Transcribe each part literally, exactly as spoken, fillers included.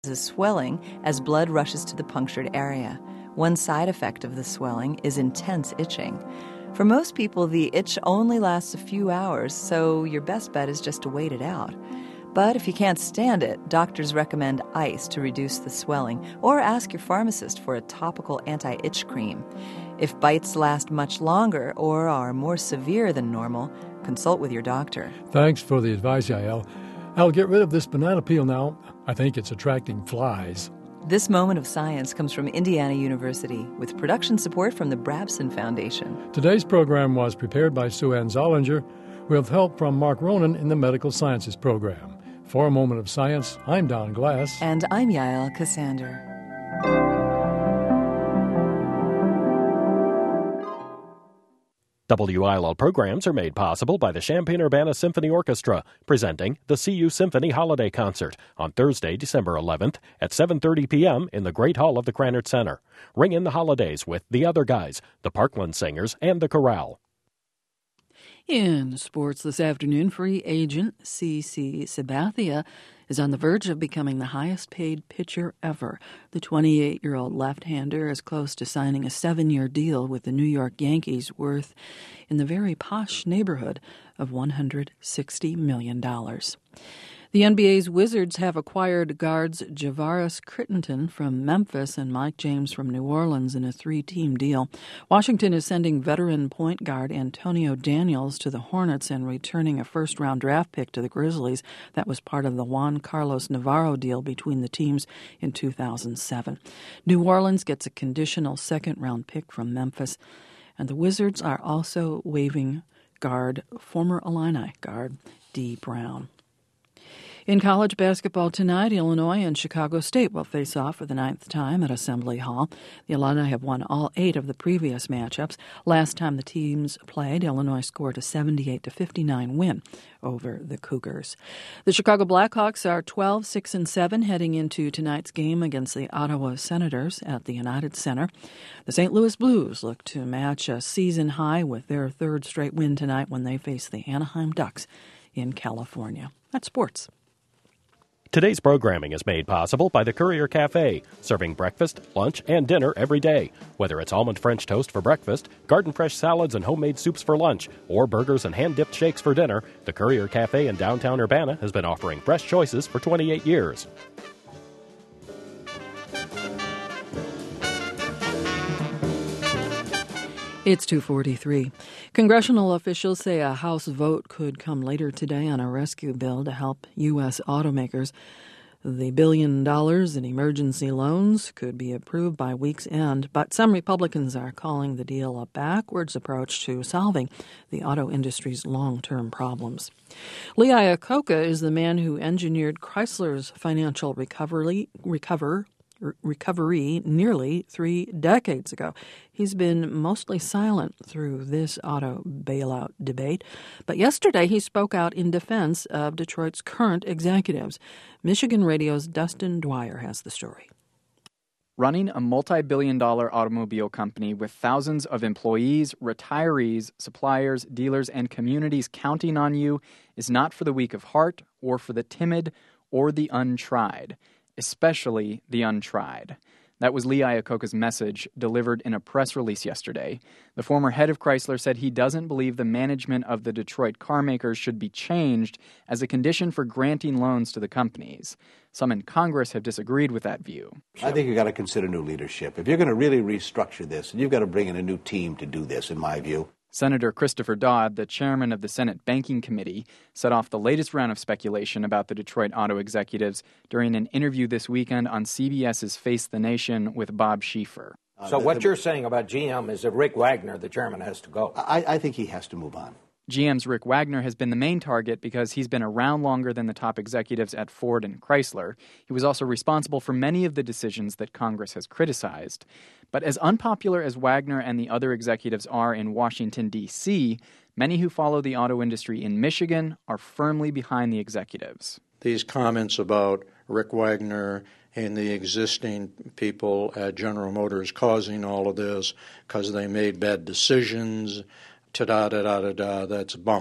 A swelling as blood rushes to the punctured area. One side effect of the swelling is intense itching. For most people, the itch only lasts a few hours, so your best bet is just to wait it out. But if you can't stand it, doctors recommend ice to reduce the swelling, or ask your pharmacist for a topical anti-itch cream. If bites last much longer or are more severe than normal, consult with your doctor. Thanks for the advice, Yael. I'll get rid of this banana peel now. I think it's attracting flies. This moment of science comes from Indiana University with production support from the Brabson Foundation. Today's program was prepared by Sue Ann Zollinger with help from Mark Ronan in the Medical Sciences program. For a moment of science, I'm Don Glass. And I'm Yael Cassander. W I L L programs are made possible by the Champaign-Urbana Symphony Orchestra, presenting the C U Symphony Holiday Concert on Thursday, December eleventh at seven thirty p.m. in the Great Hall of the Krannert Center. Ring in the holidays with The Other Guys, the Parkland Singers, and the Chorale. In sports this afternoon, free agent C C Sabathia is on the verge of becoming the highest-paid pitcher ever. The twenty-eight-year-old left-hander is close to signing a seven-year deal with the New York Yankees worth in the very posh neighborhood of one hundred sixty million dollars. The N B A's Wizards have acquired guards Javaris Crittenton from Memphis and Mike James from New Orleans in a three-team deal. Washington is sending veteran point guard Antonio Daniels to the Hornets and returning a first-round draft pick to the Grizzlies. That was part of the Juan Carlos Navarro deal between the teams in two thousand seven. New Orleans gets a conditional second-round pick from Memphis, and the Wizards are also waiving guard, former Illini guard Dee Brown. In college basketball tonight, Illinois and Chicago State will face off for the ninth time at Assembly Hall. The Illini have won all eight of the previous matchups. Last time the teams played, Illinois scored a seventy-eight to fifty-nine win over the Cougars. The Chicago Blackhawks are twelve six and seven heading into tonight's game against the Ottawa Senators at the United Center. The Saint Louis Blues look to match a season high with their third straight win tonight when they face the Anaheim Ducks in California. That's sports. Today's programming is made possible by the Courier Cafe, serving breakfast, lunch, and dinner every day. Whether it's almond French toast for breakfast, garden-fresh salads and homemade soups for lunch, or burgers and hand-dipped shakes for dinner, the Courier Cafe in downtown Urbana has been offering fresh choices for twenty-eight years. It's two forty-three. Congressional officials say a House vote could come later today on a rescue bill to help U S automakers. The billion dollars in emergency loans could be approved by week's end, but some Republicans are calling the deal a backwards approach to solving the auto industry's long-term problems. Lee Iacocca is the man who engineered Chrysler's financial recovery, recover, recovery nearly three decades ago. He's been mostly silent through this auto bailout debate, but yesterday he spoke out in defense of Detroit's current executives. Michigan Radio's Dustin Dwyer has the story. Running a multi-billion dollar automobile company with thousands of employees, retirees, suppliers, dealers, and communities counting on you is not for the weak of heart or for the timid or the untried. Especially the untried. That was Lee Iacocca's message delivered in a press release yesterday. The former head of Chrysler said he doesn't believe the management of the Detroit car makers should be changed as a condition for granting loans to the companies. Some in Congress have disagreed with that view. I think you've got to consider new leadership. If you're going to really restructure this, you've got to bring in a new team to do this, in my view. Senator Christopher Dodd, the chairman of the Senate Banking Committee, set off the latest round of speculation about the Detroit auto executives during an interview this weekend on CBS's Face the Nation with Bob Schieffer. So what you're saying about G M is that Rick Wagner, the chairman, has to go. I, I think he has to move on. G M's Rick Wagner has been the main target because he's been around longer than the top executives at Ford and Chrysler. He was also responsible for many of the decisions that Congress has criticized. But as unpopular as Wagner and the other executives are in Washington, D C, many who follow the auto industry in Michigan are firmly behind the executives. These comments about Rick Wagner and the existing people at General Motors causing all of this because they made bad decisions, ta-da-da-da-da-da, that's bunk.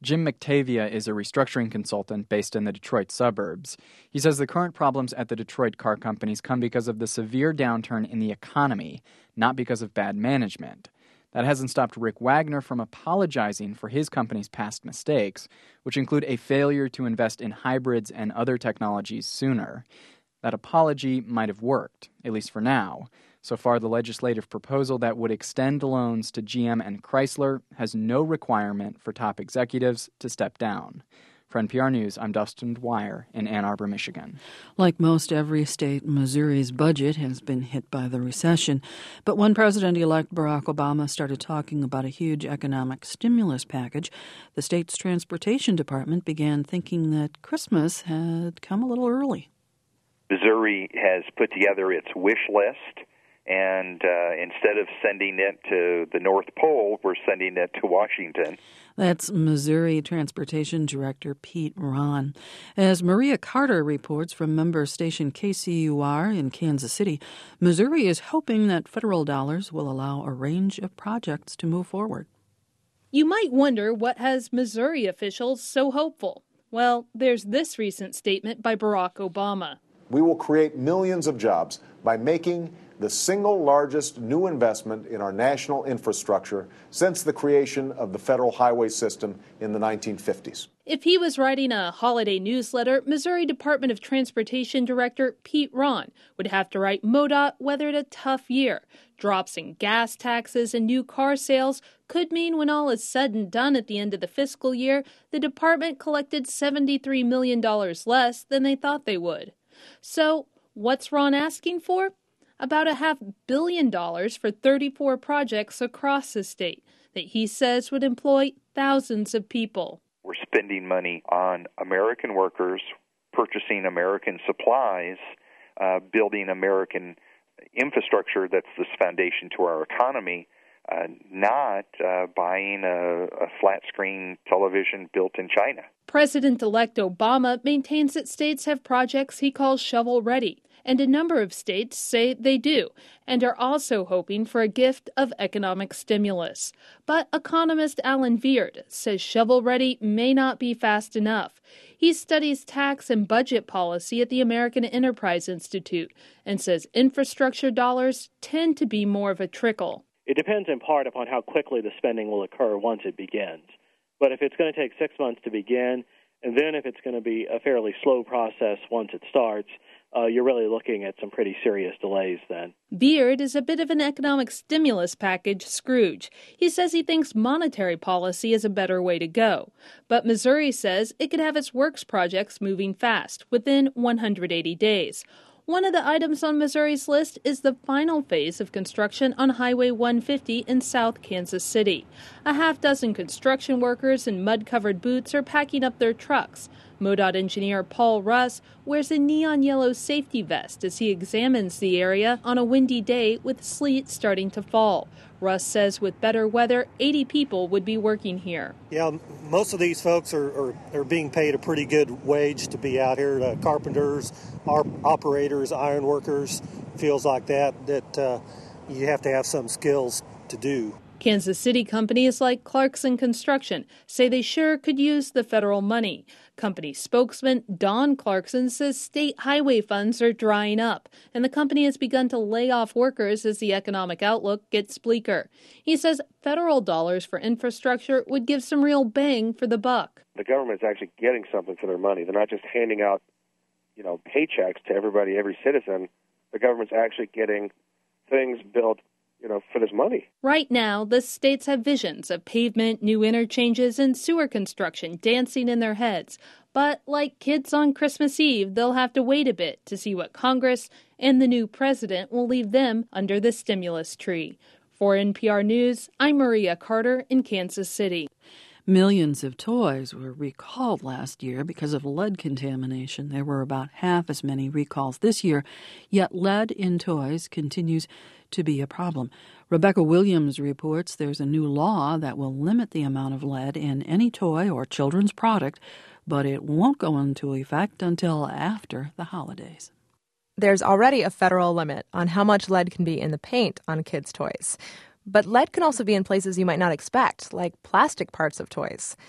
Jim McTavia is a restructuring consultant based in the Detroit suburbs. He says the current problems at the Detroit car companies come because of the severe downturn in the economy, not because of bad management. That hasn't stopped Rick Wagner from apologizing for his company's past mistakes, which include a failure to invest in hybrids and other technologies sooner. That apology might have worked, at least for now. So far, the legislative proposal that would extend loans to G M and Chrysler has no requirement for top executives to step down. For N P R News, I'm Dustin Dwyer in Ann Arbor, Michigan. Like most every state, Missouri's budget has been hit by the recession. But when President-elect Barack Obama started talking about a huge economic stimulus package, the state's transportation department began thinking that Christmas had come a little early. Missouri has put together its wish list, and uh, instead of sending it to the North Pole, we're sending it to Washington. That's Missouri Transportation Director Pete Rahn. As Maria Carter reports from member station K C U R in Kansas City, Missouri is hoping that federal dollars will allow a range of projects to move forward. You might wonder what has Missouri officials so hopeful. Well, there's this recent statement by Barack Obama. We will create millions of jobs by making the single largest new investment in our national infrastructure since the creation of the federal highway system in the nineteen fifties. If he was writing a holiday newsletter, Missouri Department of Transportation Director Pete Rahn would have to write MoDOT weathered a tough year. Drops in gas taxes and new car sales could mean when all is said and done at the end of the fiscal year, the department collected seventy-three million dollars less than they thought they would. So, what's Rahn asking for? About a half billion dollars for thirty-four projects across the state that he says would employ thousands of people. We're spending money on American workers, purchasing American supplies, uh, building American infrastructure that's the foundation to our economy, uh, not uh, buying a, a flat-screen television built in China. President-elect Obama maintains that states have projects he calls shovel-ready, and a number of states say they do, and are also hoping for a gift of economic stimulus. But economist Alan Veard says shovel-ready may not be fast enough. He studies tax and budget policy at the American Enterprise Institute and says infrastructure dollars tend to be more of a trickle. It depends in part upon how quickly the spending will occur once it begins. But if it's going to take six months to begin, and then if it's going to be a fairly slow process once it starts, uh, you're really looking at some pretty serious delays then. Beard is a bit of an economic stimulus package Scrooge. He says he thinks monetary policy is a better way to go. But Missouri says it could have its works projects moving fast, within one hundred eighty days. One of the items on Missouri's list is the final phase of construction on Highway one fifty in South Kansas City. A half dozen construction workers in mud-covered boots are packing up their trucks. MoDOT engineer Paul Russ wears a neon yellow safety vest as he examines the area on a windy day with sleet starting to fall. Russ says with better weather, eighty people would be working here. Yeah, most of these folks are, are, are being paid a pretty good wage to be out here. Uh, carpenters, our operators, iron workers, feels like that, that uh, you have to have some skills to do. Kansas City companies like Clarkson Construction say they sure could use the federal money. Company spokesman Don Clarkson says state highway funds are drying up, and the company has begun to lay off workers as the economic outlook gets bleaker. He says federal dollars for infrastructure would give some real bang for the buck. The government's actually getting something for their money. They're not just handing out, you know, paychecks to everybody, every citizen. The government's actually getting things built, you know, for this money. Right now, the states have visions of pavement, new interchanges, and sewer construction dancing in their heads. But like kids on Christmas Eve, they'll have to wait a bit to see what Congress and the new president will leave them under the stimulus tree. For N P R News, I'm Maria Carter in Kansas City. Millions of toys were recalled last year because of lead contamination. There were about half as many recalls this year, yet lead in toys continues to be a problem. Rebecca Williams reports there's a new law that will limit the amount of lead in any toy or children's product, but it won't go into effect until after the holidays. There's already a federal limit on how much lead can be in the paint on kids' toys. But lead can also be in places you might not expect, like plastic parts of toys.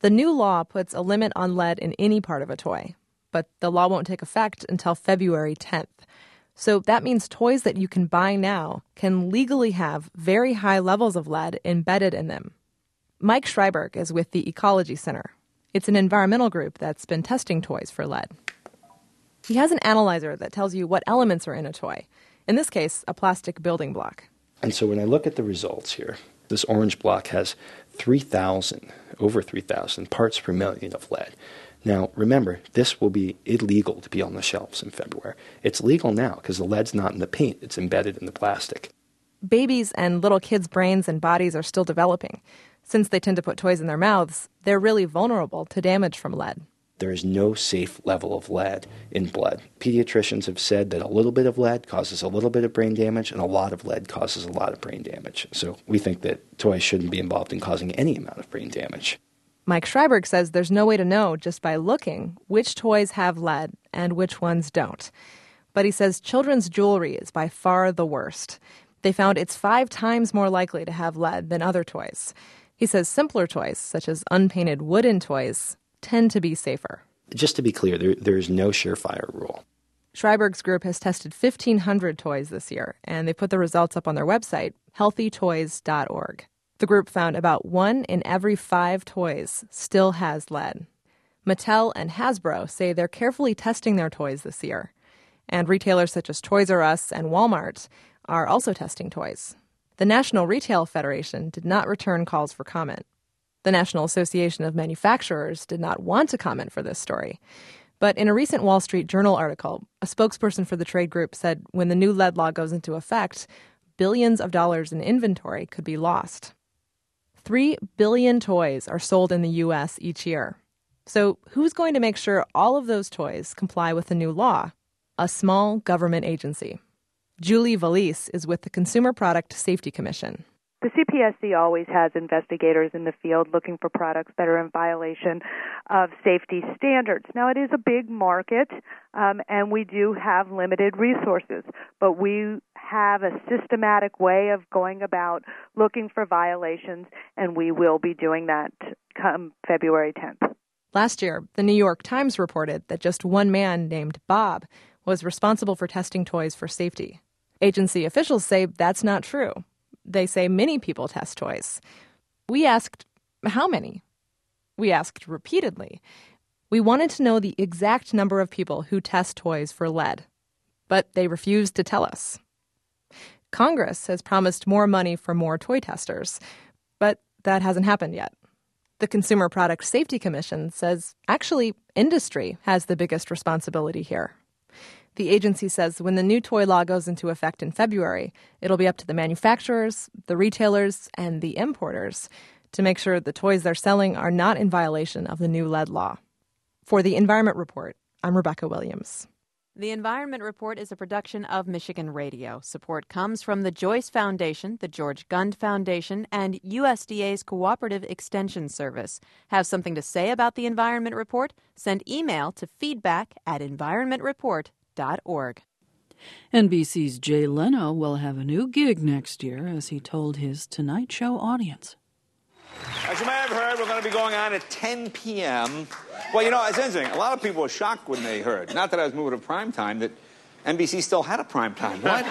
The new law puts a limit on lead in any part of a toy, but the law won't take effect until February tenth. So that means toys that you can buy now can legally have very high levels of lead embedded in them. Mike Schreiberg is with the Ecology Center. It's an environmental group that's been testing toys for lead. He has an analyzer that tells you what elements are in a toy. In this case, a plastic building block. And so when I look at the results here, this orange block has three thousand, over three thousand parts per million of lead. Now, remember, this will be illegal to be on the shelves in February. It's legal now because the lead's not in the paint. It's embedded in the plastic. Babies and little kids' brains and bodies are still developing. Since they tend to put toys in their mouths, they're really vulnerable to damage from lead. There is no safe level of lead in blood. Pediatricians have said that a little bit of lead causes a little bit of brain damage, and a lot of lead causes a lot of brain damage. So we think that toys shouldn't be involved in causing any amount of brain damage. Mike Schreiberg says there's no way to know just by looking which toys have lead and which ones don't. But he says children's jewelry is by far the worst. They found it's five times more likely to have lead than other toys. He says simpler toys, such as unpainted wooden toys, tend to be safer. Just to be clear, there, there is no surefire rule. Schreiberg's group has tested fifteen hundred toys this year, and they put the results up on their website, healthy toys dot org. The group found about one in every five toys still has lead. Mattel and Hasbro say they're carefully testing their toys this year. And retailers such as Toys R Us and Walmart are also testing toys. The National Retail Federation did not return calls for comment. The National Association of Manufacturers did not want to comment for this story. But in a recent Wall Street Journal article, a spokesperson for the trade group said when the new lead law goes into effect, billions of dollars in inventory could be lost. Three billion toys are sold in the U S each year. So who's going to make sure all of those toys comply with the new law? A small government agency. Julie Valise is with the Consumer Product Safety Commission. The C P S C always has investigators in the field looking for products that are in violation of safety standards. Now, it is a big market, um, and we do have limited resources, but we have a systematic way of going about looking for violations, and we will be doing that come February tenth. Last year, the New York Times reported that just one man named Bob was responsible for testing toys for safety. Agency officials say that's not true. They say many people test toys. We asked, how many? We asked repeatedly. We wanted to know the exact number of people who test toys for lead, but they refused to tell us. Congress has promised more money for more toy testers, but that hasn't happened yet. The Consumer Product Safety Commission says, actually, industry has the biggest responsibility here. The agency says when the new toy law goes into effect in February, it'll be up to the manufacturers, the retailers, and the importers to make sure the toys they're selling are not in violation of the new lead law. For the Environment Report, I'm Rebecca Williams. The Environment Report is a production of Michigan Radio. Support comes from the Joyce Foundation, the George Gund Foundation, and U S D A's Cooperative Extension Service. Have something to say about the Environment Report? Send email to feedback at environment report dot org. N B C's Jay Leno will have a new gig next year, as he told his Tonight Show audience. As you may have heard, we're going to be going on at ten p.m. Well, you know, it's interesting. A lot of people were shocked when they heard, not that I was moving to prime time, that N B C still had a prime time. What?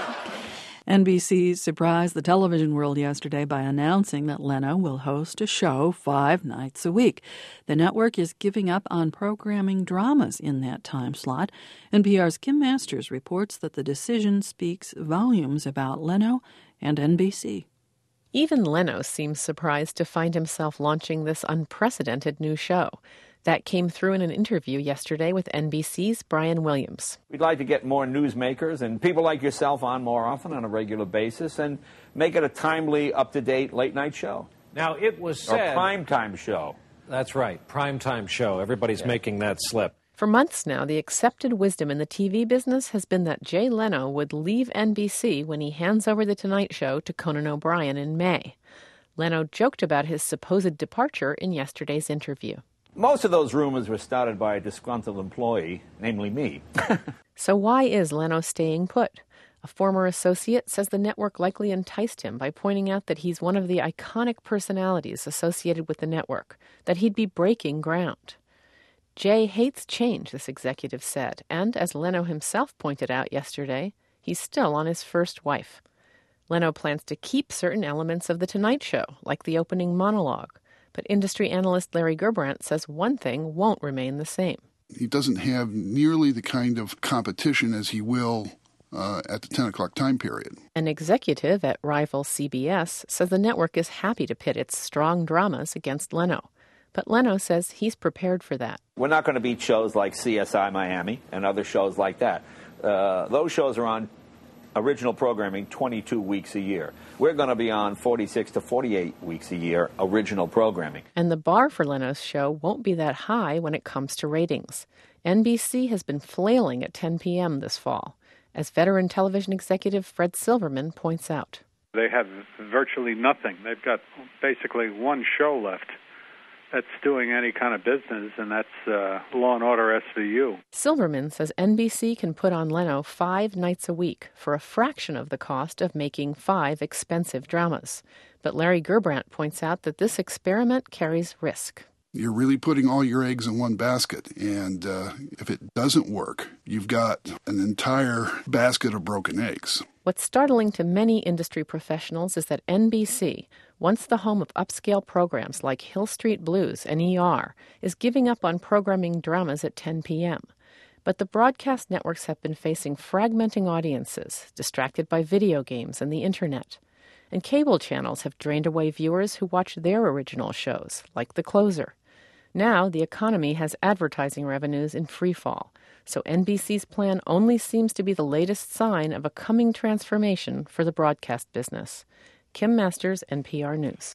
N B C surprised the television world yesterday by announcing that Leno will host a show five nights a week. The network is giving up on programming dramas in that time slot. N P R's Kim Masters reports that the decision speaks volumes about Leno and N B C. Even Leno seems surprised to find himself launching this unprecedented new show. That came through in an interview yesterday with N B C's Brian Williams. We'd like to get more newsmakers and people like yourself on more often on a regular basis and make it a timely, up-to-date late-night show. Now, it was said... Or prime-time show. That's right, prime-time show. Everybody's yeah. making that slip. For months now, the accepted wisdom in the T V business has been that Jay Leno would leave N B C when he hands over The Tonight Show to Conan O'Brien in May. Leno joked about his supposed departure in yesterday's interview. Most of those rumors were started by a disgruntled employee, namely me. So why is Leno staying put? A former associate says the network likely enticed him by pointing out that he's one of the iconic personalities associated with the network, that he'd be breaking ground. Jay hates change, this executive said, and as Leno himself pointed out yesterday, he's still on his first wife. Leno plans to keep certain elements of The Tonight Show, like the opening monologue, but industry analyst Larry Gerbrandt says one thing won't remain the same. He doesn't have nearly the kind of competition as he will Uh, at the ten o'clock time period. An executive at rival C B S says the network is happy to pit its strong dramas against Leno. But Leno says he's prepared for that. We're not going to beat shows like C S I Miami and other shows like that. Uh, those shows are on original programming twenty-two weeks a year. We're going to be on forty-six to forty-eight weeks a year original programming. And the bar for Leno's show won't be that high when it comes to ratings. N B C has been flailing at ten p.m. this fall, as veteran television executive Fred Silverman points out. They have virtually nothing. They've got basically one show left that's doing any kind of business, and that's uh, Law and Order S V U. Silverman says N B C can put on Leno five nights a week for a fraction of the cost of making five expensive dramas. But Larry Gerbrandt points out that this experiment carries risk. You're really putting all your eggs in one basket, and uh, if it doesn't work, you've got an entire basket of broken eggs. What's startling to many industry professionals is that N B C, once the home of upscale programs like Hill Street Blues and E R, is giving up on programming dramas at ten p.m. But the broadcast networks have been facing fragmenting audiences, distracted by video games and the internet. And cable channels have drained away viewers who watch their original shows, like The Closer. Now, the economy has advertising revenues in free fall, so N B C's plan only seems to be the latest sign of a coming transformation for the broadcast business. Kim Masters, N P R News.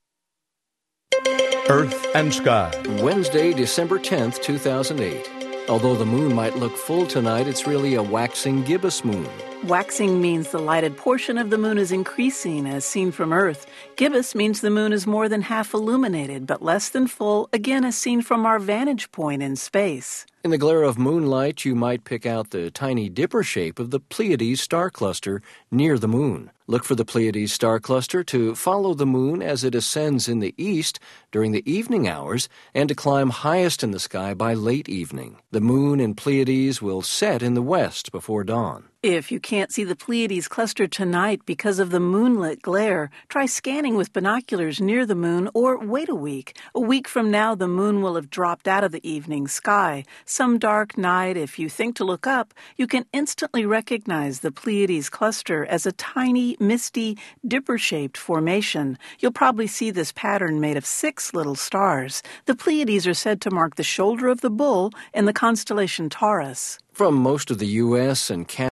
Earth and Sky. Wednesday, December tenth, two thousand eight. Although the moon might look full tonight, it's really a waxing gibbous moon. Waxing means the lighted portion of the moon is increasing as seen from Earth. Gibbous means the moon is more than half illuminated, but less than full, again as seen from our vantage point in space. In the glare of moonlight, you might pick out the tiny dipper shape of the Pleiades star cluster near the moon. Look for the Pleiades star cluster to follow the moon as it ascends in the east during the evening hours and to climb highest in the sky by late evening. The moon in Pleiades will set in the west before dawn. If you can't see the Pleiades cluster tonight because of the moonlit glare, try scanning with binoculars near the moon or wait a week. A week from now, the moon will have dropped out of the evening sky. Some dark night, if you think to look up, you can instantly recognize the Pleiades cluster as a tiny, misty, dipper-shaped formation. You'll probably see this pattern made of six little stars. The Pleiades are said to mark the shoulder of the bull in the constellation Taurus. From most of the U S and Canada,